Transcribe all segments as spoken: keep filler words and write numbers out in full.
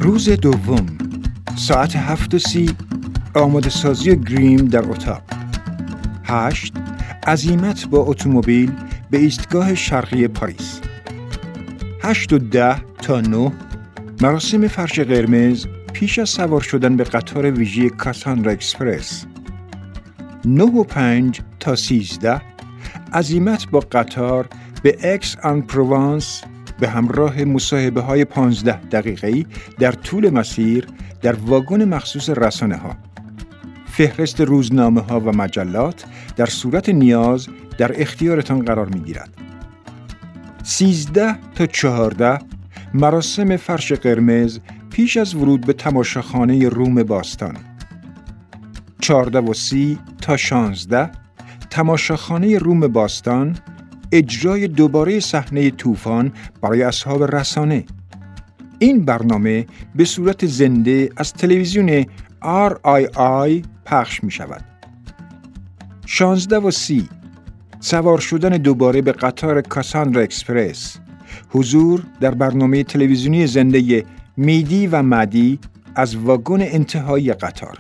روز دوم ساعت هفت و سی آماده سازی گریم در اتاق. هشت عزیمت با اتومبیل به ایستگاه شرقی پاریس. هشت و ده تا نه مراسم فرش قرمز پیش از سوار شدن به قطار ویژه کاساندرا اکسپرس. نه و پنج تا سیزده عزیمت با قطار به اکس آن پروانس به همراه مصاحبه های پانزده دقیقه‌ای در طول مسیر در واگن مخصوص رسانه ها. فهرست روزنامه ها و مجلات در صورت نیاز در اختیارتان قرار می گیرد. سیزده تا چهارده مراسم فرش قرمز پیش از ورود به تماشاخانه روم باستان. چهارده و سی تا شانزده تماشاخانه روم باستان اجرای دوباره صحنه طوفان برای اصحاب رسانه. این برنامه به صورت زنده از تلویزیون آر آی آی پخش می شود. شانزده و سی سوار شدن دوباره به قطار کاساندرا اکسپرس. حضور در برنامه تلویزیونی زنده میدی و مدی از واگن انتهایی قطار.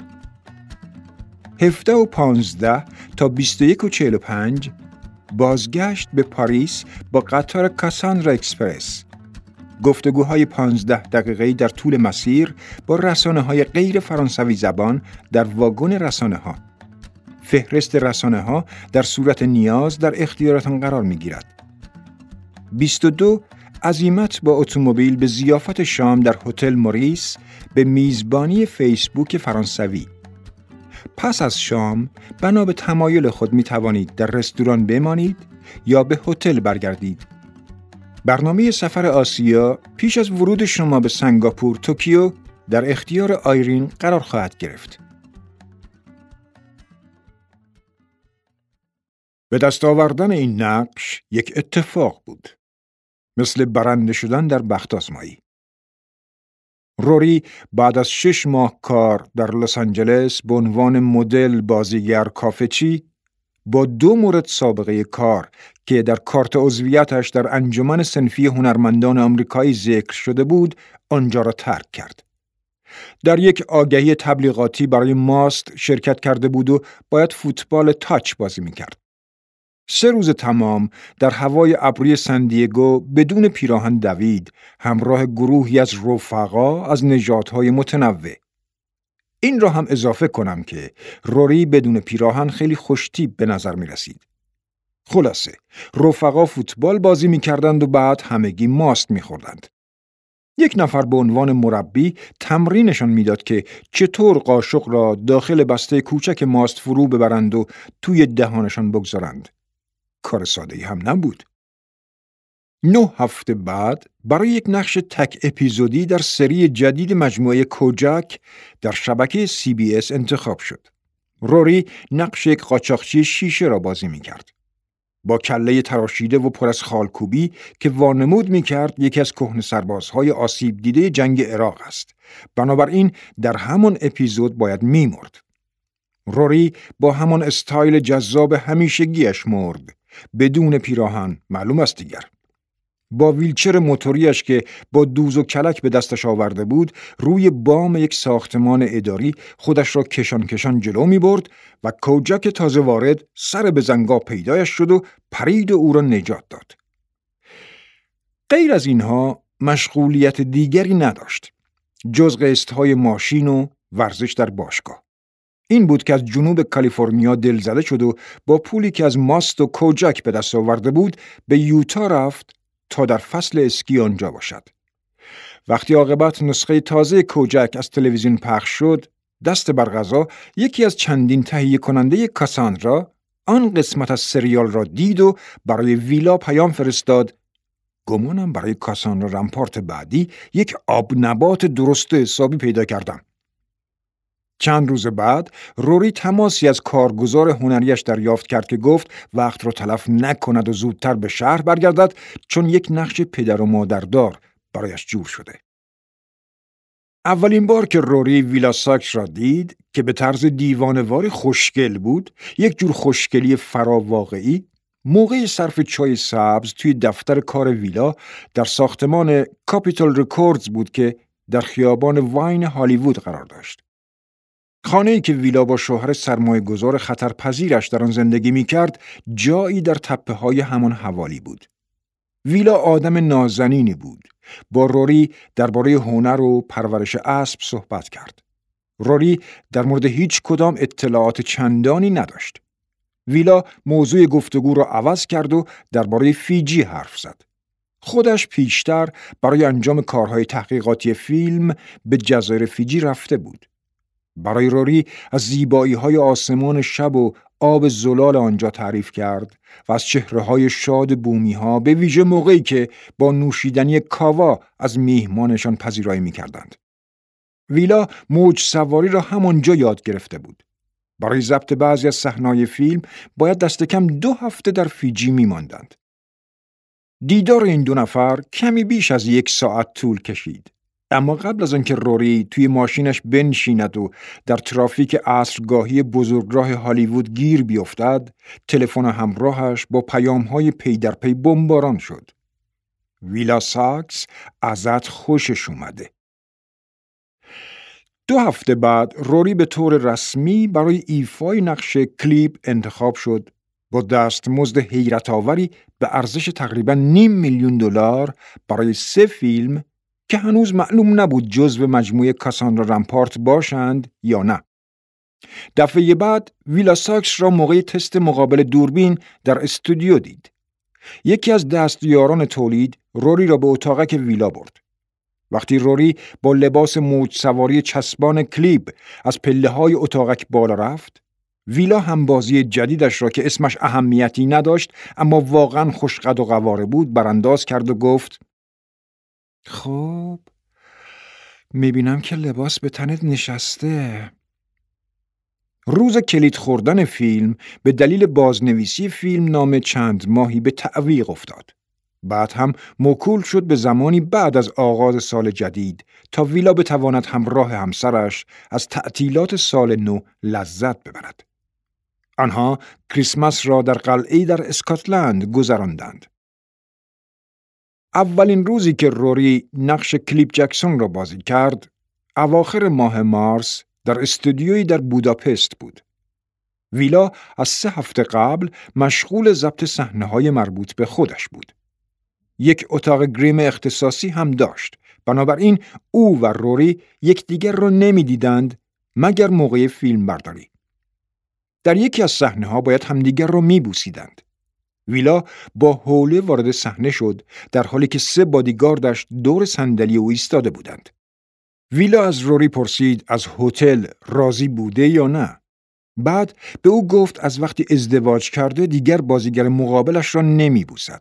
هفده و پانزده تا بیست و یک و چهل و پنج بازگشت به پاریس با قطار کاساندرا اکسپرس. گفتگوهای پانزده دقیقه‌ای در طول مسیر با رسانه‌های غیر فرانسوی زبان در واگن رسانه‌ها. فهرست رسانه‌ها در صورت نیاز در اختیارتان قرار می‌گیرد. بیست و دو عزیمت با اتومبیل به ضیافت شام در هتل موریس به میزبانی فیسبوک فرانسوی. پس از شام بنا به تمایل خود می توانید در رستوران بمانید یا به هتل برگردید. برنامه سفر آسیا پیش از ورود شما به سنگاپور، توکیو در اختیار آیرین قرار خواهد گرفت. به دست آوردن این نقش یک اتفاق بود، مثل برنده شدن در بخت آزمایی. روری بعد از شش ماه کار در لس آنجلس به عنوان مدل بازیگر کافه چی با دو مورد سابقه کار که در کارت عضویتش در انجمن صنفی هنرمندان آمریکایی ذکر شده بود، آنجا را ترک کرد. در یک آگهی تبلیغاتی برای ماست شرکت کرده بود و باید فوتبال تاچ بازی می‌کرد. سه روز تمام در هوای ابری سندیگو بدون پیراهن دوید، همراه گروهی از رفقا از نژادهای متنوع. این را هم اضافه کنم که روری بدون پیراهن خیلی خوش‌تیپ به نظر می رسید. خلاصه رفقا فوتبال بازی می کردند و بعد همگی ماست می خوردند. یک نفر به عنوان مربی تمرینشان میداد که چطور قاشق را داخل بسته کوچک ماست فرو ببرند و توی دهانشان بگذارند. کار ساده‌ای هم نبود. نه هفته بعد برای یک نقش تک اپیزودی در سری جدید مجموعه کوجاک در شبکه سی بی اس انتخاب شد. روری نقش یک قاچاقچی شیشه را بازی می کرد. با کله تراشیده و پر از خالکوبی که وانمود می کرد یکی از کهنه سربازهای آسیب دیده جنگ عراق است. بنابراین در همان اپیزود باید می مرد. روری با همان استایل جذاب همیشگیش مرد. بدون پیراهن، معلوم است دیگر. با ویلچر موتوریش که با دوز و کلک به دستش آورده بود، روی بام یک ساختمان اداری خودش را کشان کشان جلو می برد و کوجاک تازه وارد سر به زنگا پیدایش شد و پرید و او را نجات داد. غیر از اینها مشغولیت دیگری نداشت، جز قسط‌های ماشین و ورزش در باشگاه. این بود که از جنوب کالیفرنیا دل زده شد و با پولی که از ماست و کوجاک به دست آورده بود به یوتا رفت تا در فصل اسکی آنجا باشد. وقتی عاقبت نسخه تازه کوجاک از تلویزیون پخش شد، دست بر قضا یکی از چندین تهیه کننده کاساندرا آن قسمت از سریال را دید و برای ویلا پیام فرستاد. گمانم برای کاساندرا رمپارت بعدی یک آب نبات درست حسابی پیدا کردم. چند روز بعد روری تماسی از کارگزار هنریش دریافت کرد که گفت وقت را تلف نکند و زودتر به شهر برگردد، چون یک نقش پدر و مادردار برایش جور شده. اولین بار که روری ویلا ساکس را دید که به طرز دیوانه‌واری خوشگل بود، یک جور خوشگلی فراواقعی، موقع صرف چای سبز توی دفتر کار ویلا در ساختمان کاپیتال رکوردز بود که در خیابان واین هالیوود قرار داشت. خانه‌ای که ویلا با شوهر سرمایه‌گذار خطرپذیرش در آن زندگی می‌کرد، جایی در تپه‌های همان حوالی بود. ویلا آدم نازنینی بود. با روری درباره هنر و پرورش اسب صحبت کرد. روری در مورد هیچ کدام اطلاعات چندانی نداشت. ویلا موضوع گفتگو را عوض کرد و درباره فیجی حرف زد. خودش پیشتر برای انجام کارهای تحقیقاتی فیلم به جزایر فیجی رفته بود. برای روری از زیبایی‌های آسمان شب و آب زلال آنجا تعریف کرد و از چهره‌های شاد بومی‌ها، به ویژه موقعی که با نوشیدنی کاوا از میهمانشان پذیرایی می‌کردند. ویلا موج سواری را همانجا یاد گرفته بود. برای ضبط بعضی از صحنه‌های فیلم باید دست کم دو هفته در فیجی می‌ماندند. دیدار این دو نفر کمی بیش از یک ساعت طول کشید. اما قبل از آنکه روری توی ماشینش بنشیند و در ترافیک عصرگاهی بزرگراه هالیوود گیر بیفتد، تلفن همراهش با پیام‌های پی در پی بمباران شد. ویلا ساکس ازت خوشش اومده. دو هفته بعد روری به طور رسمی برای ایفای نقش کلیپ انتخاب شد. با دستمزد حیرت آوری به ارزش تقریباً نیم میلیون دلار برای سه فیلم که هنوز معلوم نبود جزو مجموعه کاساندرا رمپارت باشند یا نه. دفعه بعد ویلا ساکس را موقع تست مقابل دوربین در استودیو دید. یکی از دستیاران تولید روری را به اتاقک ویلا برد. وقتی روری با لباس موج سواری چسبان کلیپ از پله‌های اتاقک بالا رفت، ویلا هم بازی جدیدش را که اسمش اهمیتی نداشت اما واقعاً خوشقد و قواره بود برانداز کرد و گفت: خب میبینم که لباس به تنت نشسته. روز کلید خوردن فیلم به دلیل بازنویسی فیلم نام چند ماهی به تعویق افتاد. بعد هم موکول شد به زمانی بعد از آغاز سال جدید تا ویلا بتواند همراه همسرش از تعطیلات سال نو لذت ببرد. آنها کریسمس را در قلعه‌ای در اسکاتلند گذراندند. اولین روزی که روری نقش کلیپ جکسون را بازی کرد، اواخر ماه مارس در استودیویی در بوداپست بود. ویلا از سه هفته قبل مشغول ضبط صحنه‌های مربوط به خودش بود. یک اتاق گریم اختصاصی هم داشت. بنابراین او و روری یکدیگر را نمی‌دیدند مگر موقع فیلم برداری. در یکی از صحنه‌ها باید همدیگر را می‌بوسیدند. ویلا با حوله وارد صحنه شد در حالی که سه بادیگاردش دور صندلی او ایستاده بودند. ویلا از روری پرسید از هتل راضی بوده یا نه. بعد به او گفت از وقتی ازدواج کرده دیگر بازیگر مقابلش را نمی‌بوسد.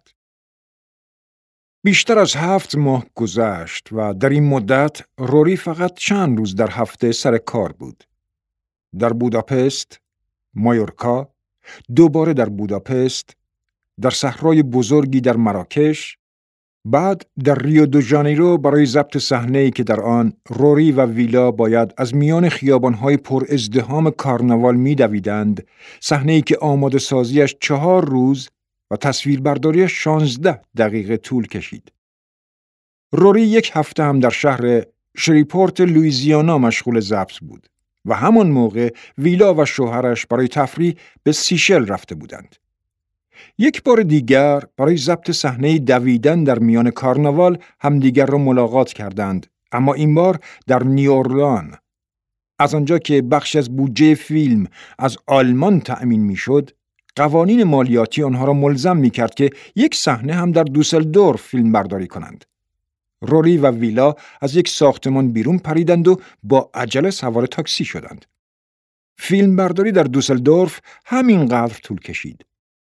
بیشتر از هفت ماه گذشت و در این مدت روری فقط چند روز در هفته سر کار بود. در بوداپست، مایورکا، دوباره در بوداپست، در صحرای بزرگی در مراکش، بعد در ریو دو ژانیرو برای ضبط صحنه‌ای که در آن روری و ویلا باید از میان خیابان‌های پر ازدحام کارناوال می‌دویدند، صحنه‌ای که آماده سازیش چهار روز و تصویربرداریش شانزده دقیقه طول کشید. روری یک هفته هم در شهر شریپورت لوئیزیانا مشغول ضبط بود و همان موقع ویلا و شوهرش برای تفریح به سیشل رفته بودند. یک بار دیگر برای ضبط صحنه دویدن در میان کارناوال همدیگر را ملاقات کردند، اما این بار در نیورلان. از آنجا که بخش از بودجه فیلم از آلمان تأمین میشد، قوانین مالیاتی آنها را ملزم میکرد که یک صحنه هم در دوسلدورف فیلم برداری کنند. روری و ویلا از یک ساختمان بیرون پریدند و با عجله سوار تاکسی شدند. فیلم برداری در دوسلدورف همینقدر طول کشید.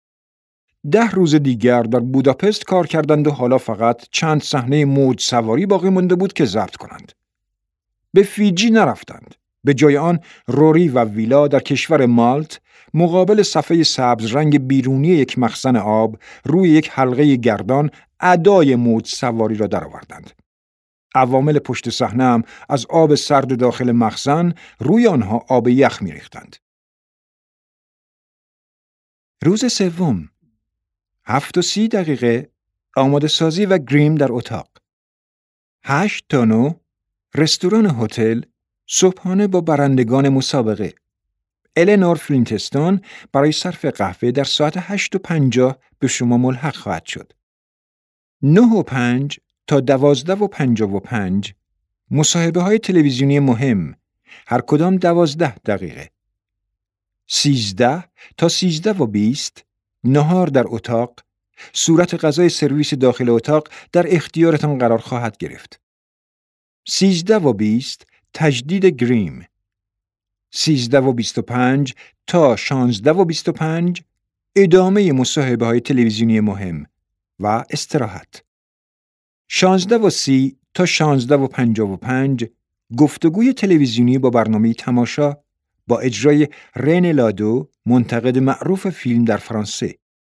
ده روز دیگر در بوداپست کار کردند و حالا فقط چند صحنه موج سواری باقی مانده بود که ضبط کنند. به فیجی نرفتند. به جای آن روری و ویلا در کشور مالت مقابل صفحه سبز رنگ بیرونی یک مخزن آب روی یک حلقه گردان ادای موج سواری را درآوردند. عوامل پشت صحنه هم از آب سرد داخل مخزن روی آنها آب یخ می‌ریختند. روز سوم، هفت و سی دقیقه آماده سازی و گریم در اتاق. هشت تا نو رستوران هتل صبحانه با برندگان مسابقه. النور فلینتستون برای صرف قهوه در ساعت هشت و پنجاه به شما ملحق خواهد شد. نه و پنج تا دوازده و پنجاه و پنج مصاحبه های تلویزیونی مهم، هر کدام دوازده دقیقه. سیزده تا سیزده و بیست نهار در اتاق، صورت غذای سرویس داخل اتاق در اختیارتان قرار خواهد گرفت. سیزده و بیست تجدید گریم. سیزده و بیست و پنج تا شانزده و بیست و پنج ادامه مصاحبه های تلویزیونی مهم و استراحت. شانزده و سی تا شانزده و پنجاه و پنج گفتگوی تلویزیونی با برنامه تماشا با اجرای رن لادو، منتقد معروف فیلم در فرانسه.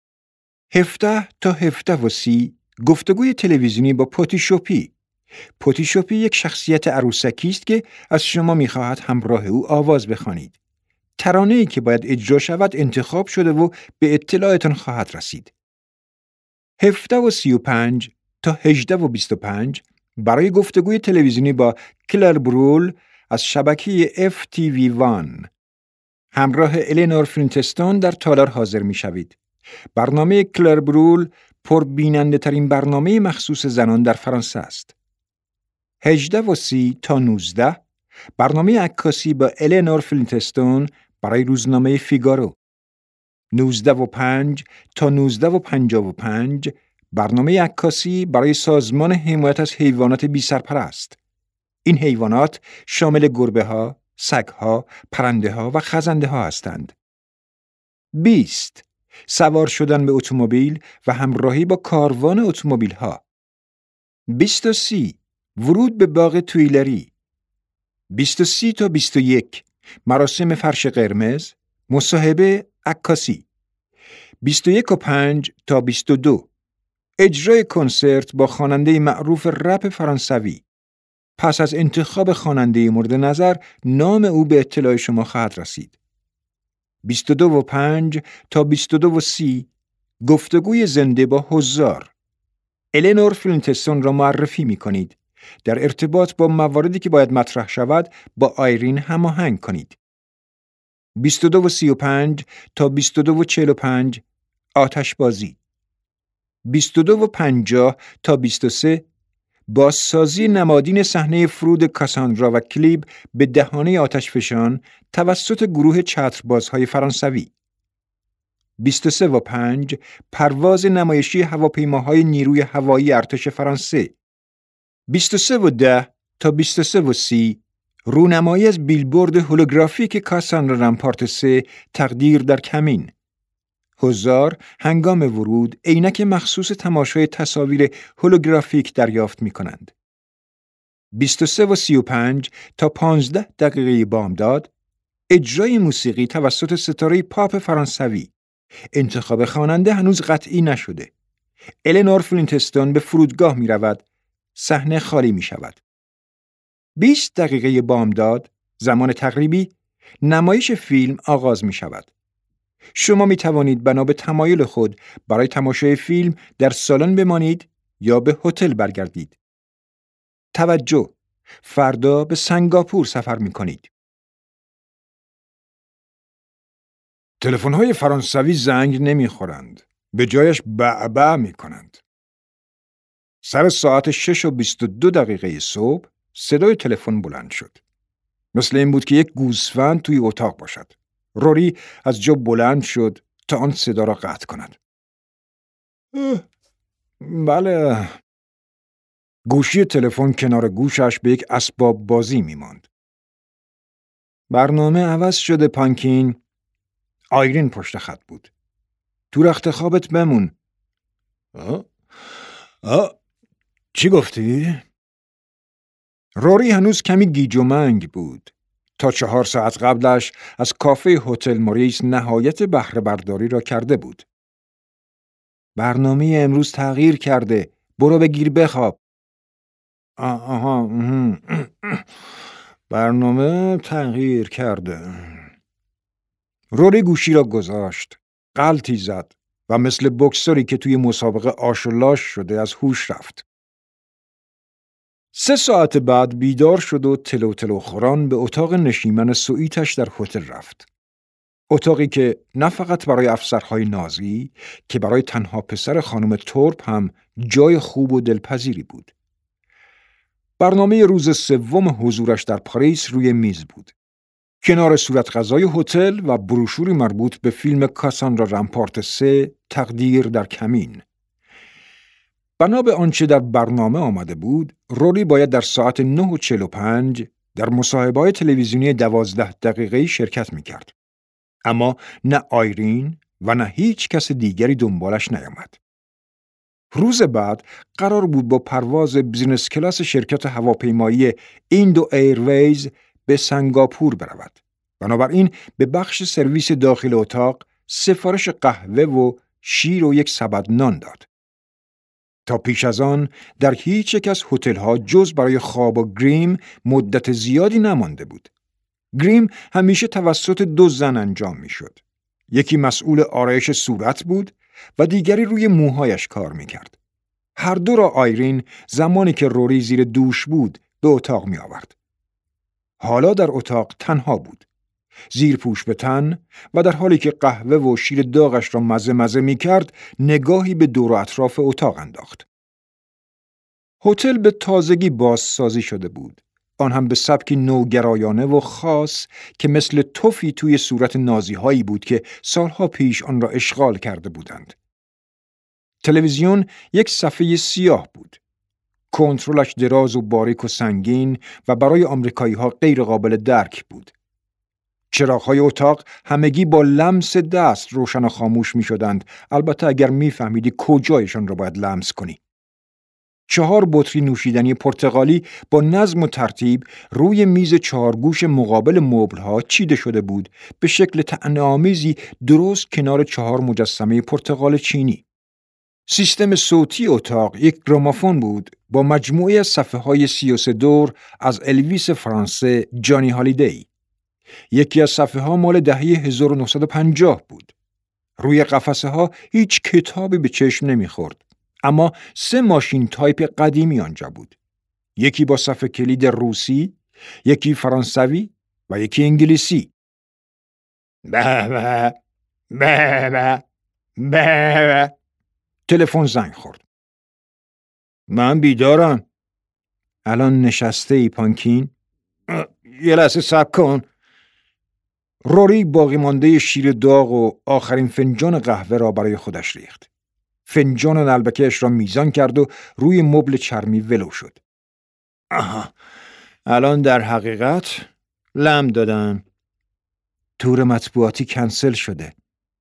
هفده تا هفده و سی گفتگوی تلویزیونی با پوتی شوپی. پوتی شوپی یک شخصیت عروسکی است که از شما می‌خواهد همراه او آواز بخوانید. ترانه‌ای که باید اجرا شود انتخاب شده و به اطلاعتان خواهد رسید. هفده و سی و پنج تا هجده و بیست و پنج برای گفتگوی تلویزیونی با کلر برول از شبکه اف تی وی وان. همراه النور فلینتستون در تالار حاضر می شوید. برنامه کلر برول پربیننده ترین برنامه مخصوص زنان در فرانسه است. هجده و سی تا نوزده برنامه عکاسی با النور فلینتستون برای روزنامه فیگارو. نوزده و پنج تا نوزده و پنجاه و پنج برنامه عکاسی برای سازمان حمایت از حیوانات بی سرپرست. این حیوانات شامل گربه ها، سگ ها، پرنده ها و خزنده ها هستند. بیست سوار شدن به اتومبیل و همراهی با کاروان اتومبیل ها. بیست و سی ورود به باغ تویلری. بیست و سی تا بیست و یک مراسم فرش قرمز، مصاحبه عکاسی. بیست و یک و پنج تا بیست و دو اجرای کنسرت با خواننده معروف رپ فرانسوی. پس از انتخاب خواننده مورد نظر نام او به اطلاع شما خواهد رسید. بیست و دو و پنج تا بیست و دو و سی گفتگوی زنده با حضار. النور فلینتستون را معرفی می کنید. در ارتباط با مواردی که باید مطرح شود با آیرین هماهنگ کنید. بیست و دو و سی و پنج تا بیست و دو و چهل و پنج آتش بازی. بیست و دو و پنجاه تا بیست و سه بازسازی نمادین صحنه فرود کاساندرا و کلیب به دهانه آتشفشان توسط گروه چتربازهای فرانسوی. بیست و سه و پنج پرواز نمایشی هواپیماهای نیروی هوایی ارتش فرانسه. بیست و سه و ده تا بیست و سه و سی رونمایی از بیلبورد هولوگرافیک کاساندرا رمپارت سه تقدیر در کمین. حضار هنگام ورود عینک مخصوص تماشای تصاویر هولوگرافیک دریافت می کنند. بیست و سه و سی و پنج تا پانزده دقیقه بامداد اجرای موسیقی توسط ستاره پاپ فرانسوی. انتخاب خواننده هنوز قطعی نشده. النور فلینتستون به فرودگاه می رود. صحنه خالی می شود. بیست دقیقه بامداد زمان تقریبی نمایش فیلم آغاز می شود. شما می توانید بنا به تمایل خود برای تماشای فیلم در سالن بمانید یا به هتل برگردید. توجه! فردا به سنگاپور سفر می کنید. تلفن‌های فرانسوی زنگ نمی خورند. به جایش بعبع می کنند. سر ساعت شش و بیست و دو دقیقه صبح صدای تلفن بلند شد. مثل این بود که یک گوسفند توی اتاق باشد. روری از جا بلند شد تا آن صدا را قطع کند. بله. گوشی تلفن کنار گوشش به یک اسباب بازی می ماند. برنامه عوض شده پانکین. آیرین پشت خط بود. تو رخت خوابت بمون. آه؟ آه؟ چی گفتی؟ روری هنوز کمی گیج و منگ بود. تا چهار ساعت قبلش از کافه هتل موریس نهایت بهره برداری را کرده بود. برنامه امروز تغییر کرده. برو بگیر بخواب. آها. برنامه تغییر کرده. روری گوشی را گذاشت. غلطی زد و مثل بوکسوری که توی مسابقه آش و لاش شده از هوش رفت. سه ساعت بعد بیدار شد و تلو تلو خوران به اتاق نشیمن سوئیتش در هتل رفت. اتاقی که نه فقط برای افسرهای نازی که برای تنها پسر خانم تورپ هم جای خوب و دلپذیری بود. برنامه روز سوم حضورش در پاریس روی میز بود. کنار صورت غذای هتل و بروشوری مربوط به فیلم کاساندرا رمپارت سه تقدیر در کمین. بنا به آنچه در برنامه آمده بود، روری باید در ساعت نه و چهل و پنج در مصاحبه‌های تلویزیونی دوازده دقیقه‌ای شرکت می‌کرد. اما نه آیرین و نه هیچ کس دیگری دنبالش نیامد. روز بعد قرار بود با پرواز بیزینس کلاس شرکت هواپیمایی ایندو ایرویز به سنگاپور برود. بنابراین به بخش سرویس داخل اتاق سفارش قهوه و شیر و یک سبد نان داد. تا پیش از آن در هیچ یک از هتل‌ها جز برای خواب و گریم مدت زیادی نمانده بود. گریم همیشه توسط دو زن انجام می‌شد. یکی مسئول آرایش صورت بود و دیگری روی موهایش کار می‌کرد. هر دو را آیرین زمانی که روری زیر دوش بود به اتاق می‌آورد. حالا در اتاق تنها بود. زیر پوش به تن و در حالی که قهوه و شیر داغش را مزه مزه می کرد، نگاهی به دور و اطراف اتاق انداخت. هتل به تازگی بازسازی شده بود. آن هم به سبکی نوگرایانه و خاص که مثل تفی توی صورت نازی هایی بود که سالها پیش آن را اشغال کرده بودند. تلویزیون یک صفحه سیاه بود. کنترلش دراز و باریک و سنگین و برای آمریکایی ها غیر قابل درک بود. چراغ‌های اتاق همگی با لمس دست روشن و خاموش می شدند، البته اگر می فهمیدی کجایشان را باید لمس کنی. چهار بطری نوشیدنی پرتقالی با نظم و ترتیب روی میز چهارگوش مقابل مبل‌ها چیده شده بود به شکل طعنه‌آمیزی درست کنار چهار مجسمه پرتقال چینی. سیستم صوتی اتاق یک گرامافون بود با مجموعه از صفحه‌های سی و سه دور از الویس فرانسه جانی هالیدی. یکی از صفحه ها مال دهه هزار و نهصد و پنجاه بود. روی قفسه ها هیچ کتابی به چشم نمیخورد، اما سه ماشین تایپ قدیمی آنجا بود. یکی با صفحه کلید روسی، یکی فرانسوی و یکی انگلیسی. به به به به به. تلفن زنگ خورد. من بیدارم. الان نشسته ای پانکین؟ یه لحظه صبر کن. روری باقی مانده شیر داغ و آخرین فنجان قهوه را برای خودش ریخت. فنجان نلبکه‌اش را میزان کرد و روی مبل چرمی ولو شد. آها، الان در حقیقت لم دادم. تور مطبوعاتی کنسل شده.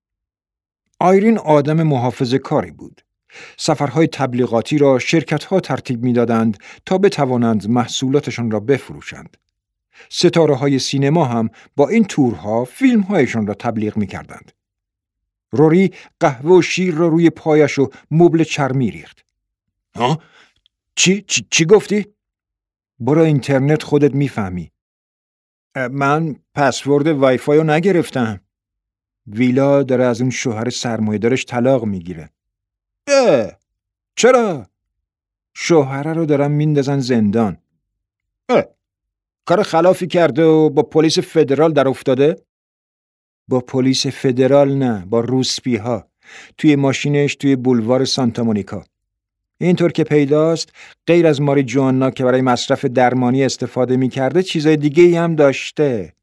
آیرین آدم محافظه کاری بود. سفرهای تبلیغاتی را شرکت‌ها ترتیب می‌دادند تا بتوانند محصولاتشان را بفروشند. ستاره‌های سینما هم با این تورها فیلم‌هایشان را تبلیغ می‌کردند. روری قهوه و شیر را روی پایش و مبل چرمی ریخت. ها؟ چی؟ چی, چی گفتی؟ برو اینترنت خودت میفهمی. من پسورد وای فای رو نگرفتم. ویلا داره از اون شوهر سرمایه‌دارش طلاق میگیره. اه، چرا؟ شوهره رو دارن میندازن زندان. اه، کار خلافی کرده و با پلیس فدرال در افتاده؟ با پلیس فدرال نه، با روسپی ها. توی ماشینش توی بولوار سانتا مونیکا. اینطور که پیداست غیر از ماری جوانا که برای مصرف درمانی استفاده میکرده چیزای دیگه هم داشته.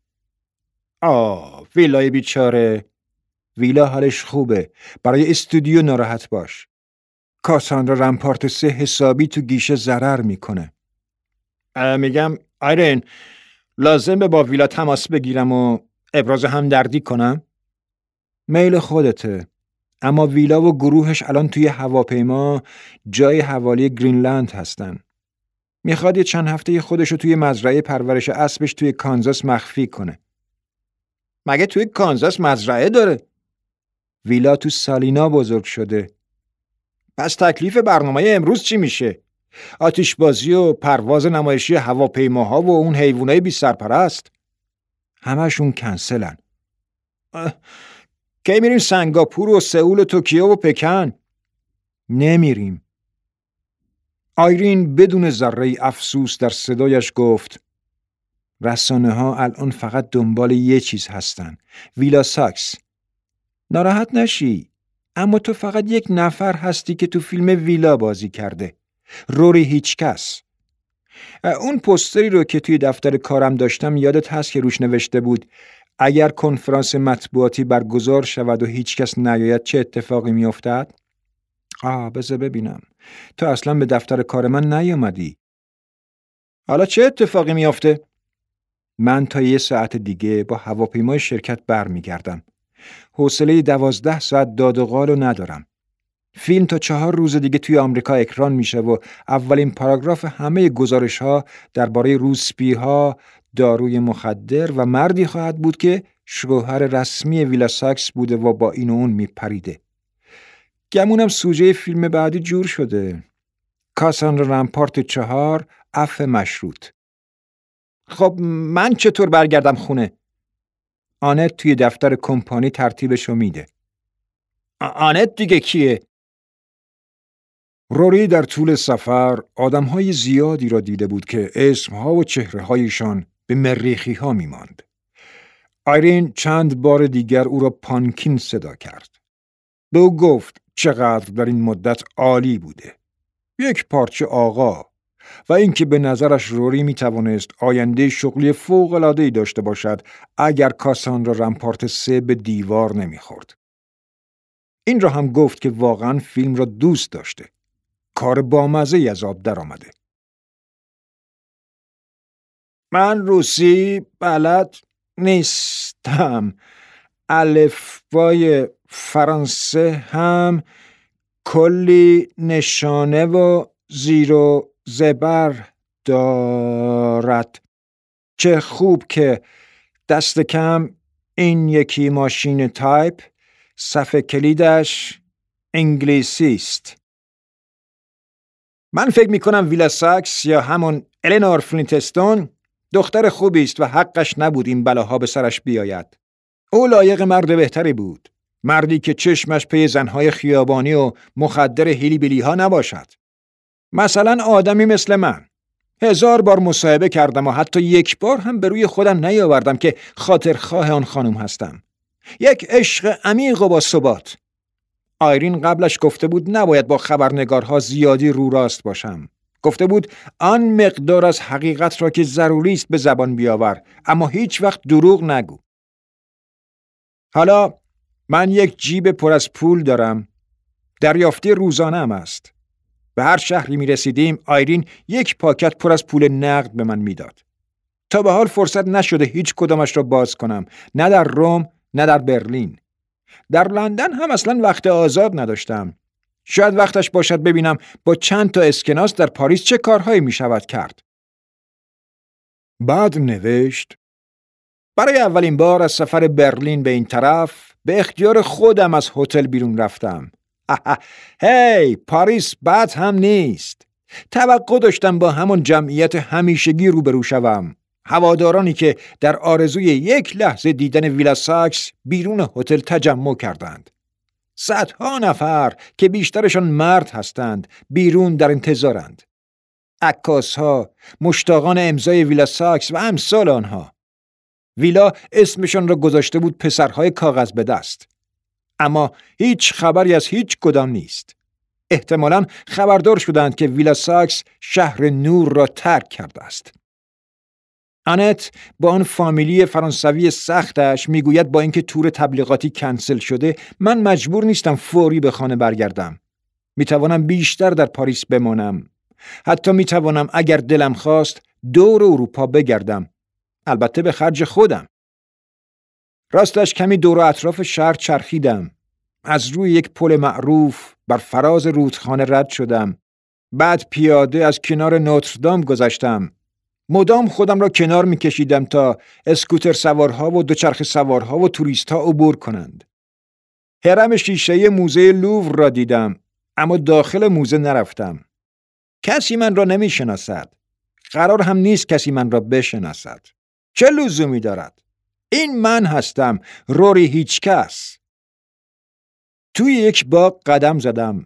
آه، ویلای بیچاره. ویلا حالش خوبه. برای استودیو ناراحت باش. کاساندرا رمپارت سه حسابی تو گیشه ضرر میکنه. میگم آیرین، لازمه با ویلا تماس بگیرم و ابراز همدردی کنم؟ میل خودته. اما ویلا و گروهش الان توی هواپیما جای حوالی گرینلند هستن. میخواد یه چند هفته خودشو توی مزرعه پرورش اسبش توی کانزاس مخفی کنه. مگه توی کانزاس مزرعه داره؟ ویلا تو سالینا بزرگ شده. پس تکلیف برنامه امروز چی میشه؟ آتشبازی و پرواز نمایشی هواپیماها و اون حیوانای بی سرپرست؟ همشون کنسلن. کی میریم سنگاپور و سئول و توکیو و پکن؟ نمیریم. آیرین بدون ذره افسوس در صدایش گفت: رسانه ها الان فقط دنبال یه چیز هستن، ویلا ساکس. ناراحت نشی، اما تو فقط یک نفر هستی که تو فیلم ویلا بازی کرده. روری هیچکس. اون پوستری رو که توی دفتر کارم داشتم یادت هست که روش نوشته بود اگر کنفرانس مطبوعاتی برگزار شود و هیچکس نیاید چه اتفاقی میافتد؟ آه بذار ببینم. تو اصلا به دفتر کار من نیامدی. حالا چه اتفاقی میافته؟ من تا یه ساعت دیگه با هواپیمای شرکت برمیگردم. حوصله دوازده ساعت داد و قالو ندارم. فیلم تا چهار روز دیگه توی آمریکا اکران میشه و اولین پاراگراف همه گزارش ها درباره روسپی ها، داروی مخدر و مردی خواهد بود که شوهر رسمی ویلا ساکس بوده و با این و اون میپریده. گمونم سوژه فیلم بعدی جور شده. کاساندرا رمپارت چهار، عفو مشروط. خب من چطور برگردم خونه؟ آنت توی دفتر کمپانی ترتیبشو میده. آنت دیگه کیه؟ روری در طول سفر آدمهای زیادی را دیده بود که اسمها و چهره‌هایشان به مریخی ها می ماند. آیرین چند بار دیگر او را پانکین صدا کرد. به او گفت چقدر در این مدت عالی بوده. یک پارچه آقا و اینکه به نظرش روری می توانست آینده شغلی فوق‌العاده‌ای داشته باشد اگر کاساندرا رمپارت سه به دیوار نمی خورد. این را هم گفت که واقعا فیلم را دوست داشته. کار بامزه‌ای از آب در آمده. من روسی بلد نیستم. الفبای فرانسه هم کلی نشانه و زیر و زبر دارد. چه خوب که دست کم این یکی ماشین تایپ صفحه کلیدش انگلیسی است. من فکر می کنم ویلا ساکس یا همون الینور فلینتستون دختر خوبی است و حقش نبود این بلاها به سرش بیاید. او لایق مرد بهتری بود. مردی که چشمش پی زنهای خیابانی و مخدر هیلی بیلی ها نباشد. مثلا آدمی مثل من. هزار بار مصاحبه کردم و حتی یک بار هم به روی خودم نیاوردم که خاطرخواه آن خانم هستم. یک عشق عمیق و با ثبات. آیرین قبلش گفته بود نباید با خبرنگارها زیادی رو راست باشم. گفته بود آن مقدار از حقیقت را که ضروری است به زبان بیاور، اما هیچ وقت دروغ نگو. حالا من یک جیب پر از پول دارم. دریافتی روزانه‌ام است. به هر شهری می رسیدیم آیرین یک پاکت پر از پول نقد به من میداد. تا به حال فرصت نشده هیچ کدامش را باز کنم، نه در روم نه در برلین. در لندن هم اصلا وقت آزاد نداشتم. شاید وقتش باشد ببینم با چند تا اسکناس در پاریس چه کارهایی می شود کرد. بعد نوشت: برای اولین بار از سفر برلین به این طرف به اختیار خودم از هتل بیرون رفتم. هی پاریس بد هم نیست. توقع داشتم با همون جمعیت همیشگی روبرو شوم. هوادارانی که در آرزوی یک لحظه دیدن ویلا ساکس بیرون هتل تجمع کردند. صدها نفر که بیشترشان مرد هستند بیرون در انتظارند. عکاس‌ها، مشتاقان امضای ویلا ساکس و امثال آنها. ویلا اسمشان را گذاشته بود پسرهای کاغذ به دست. اما هیچ خبری از هیچ کدام نیست. احتمالاً خبردار شدند که ویلا ساکس شهر نور را ترک کرده است. آنت با آن فامیلی فرانسوی سختش میگوید با اینکه تور تبلیغاتی کنسل شده من مجبور نیستم فوری به خانه برگردم. میتوانم بیشتر در پاریس بمانم. حتی میتوانم اگر دلم خواست دور اروپا بگردم. البته به خرج خودم. راستش کمی دور و اطراف شهر چرخیدم. از روی یک پل معروف بر فراز رودخانه رد شدم. بعد پیاده از کنار نوتردام گذشتم. مدام خودم را کنار میکشیدم تا اسکوتر سوارها و دوچرخه سوارها و توریستها عبور کنند. هرم شیشه‌ای موزه لوور را دیدم، اما داخل موزه نرفتم. کسی من را نمیشناسد. قرار هم نیست کسی من را بشناسد. چه لزومی دارد؟ این من هستم، روری هیچکس. توی یک باغ قدم زدم.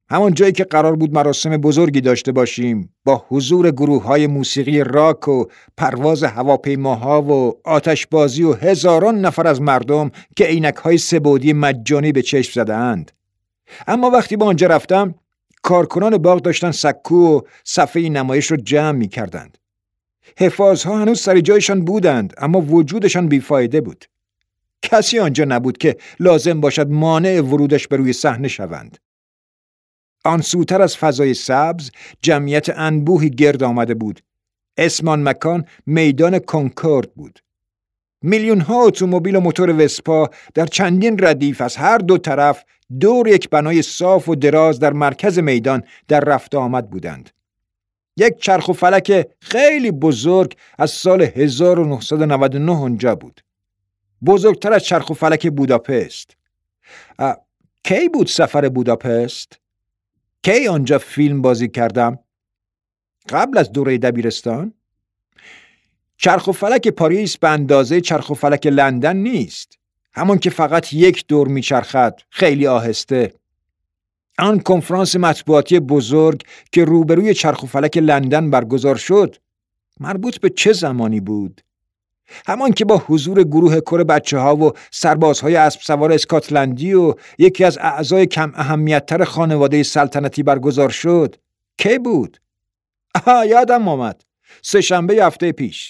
همان جایی که قرار بود مراسم بزرگی داشته باشیم با حضور گروه‌های موسیقی راک و پرواز هواپیماها و آتشبازی و هزاران نفر از مردم که عینک‌های سه‌بعدی مجانی به چشم زدند. اما وقتی با آنجا رفتم، کارکنان باغ داشتن سکو و صفحه نمایش رو جمع می‌کردند. حفاظها هنوز سر جایشان بودند، اما وجودشان بیفایده بود. کسی آنجا نبود که لازم باشد مانع ورودش به روی صحنه شوند. آن سوتر از فضای سبز جمعیت انبوهی گرد آمده بود. اسم آن مکان میدان کنکورد بود. میلیون ها اتومبیل و موتور وسپا در چندین ردیف از هر دو طرف دور یک بنای صاف و دراز در مرکز میدان در رفت آمد بودند. یک چرخ و فلک خیلی بزرگ از سال هزار و نهصد و نود و نه آنجا بود. بزرگتر از چرخ و فلک بوداپست. کی بود سفر بوداپست؟ کی آنجا فیلم بازی کردم؟ قبل از دوره دبیرستان؟ چرخ و فلک پاریس به اندازه چرخ و فلک لندن نیست. همون که فقط یک دور میچرخد، خیلی آهسته. آن کنفرانس مطبوعاتی بزرگ که روبروی چرخ و فلک لندن برگزار شد، مربوط به چه زمانی بود؟ همان که با حضور گروه کور بچه ها و سربازهای اسب سوار اسکاتلندی و یکی از اعضای کم اهمیت‌تر خانواده سلطنتی برگزار شد. کی بود؟ آها، یادم آمد. سه شنبه هفته پیش.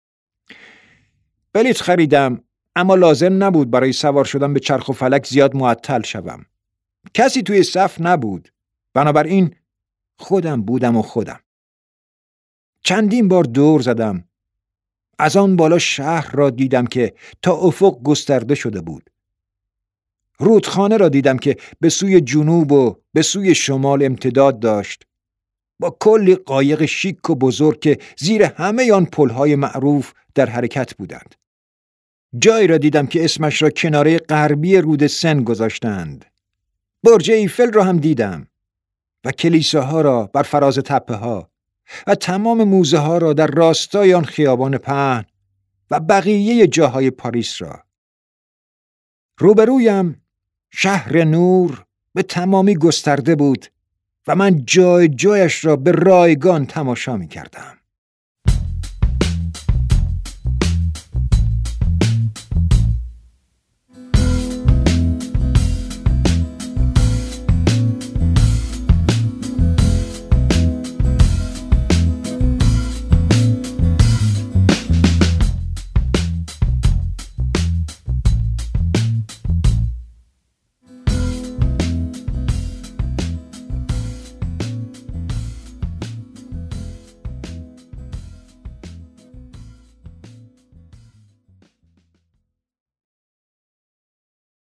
بلیط خریدم، اما لازم نبود برای سوار شدن به چرخ و فلک زیاد معطل شوم. کسی توی صف نبود. بنابراین خودم بودم و خودم. چندین بار دور زدم. از آن بالا شهر را دیدم که تا افق گسترده شده بود. رودخانه را دیدم که به سوی جنوب و به سوی شمال امتداد داشت، با کلی قایق شیک و بزرگ که زیر همه آن پل‌های معروف در حرکت بودند. جایی را دیدم که اسمش را کناره غربی رود سن گذاشتند. برج ایفل را هم دیدم و کلیساها را بر فراز تپه ها و تمام موزه ها را در راستای آن خیابان پهن و بقیه جاهای پاریس را. روبرویم شهر نور به تمامی گسترده بود و من جای جایش را به رایگان تماشا می کردم.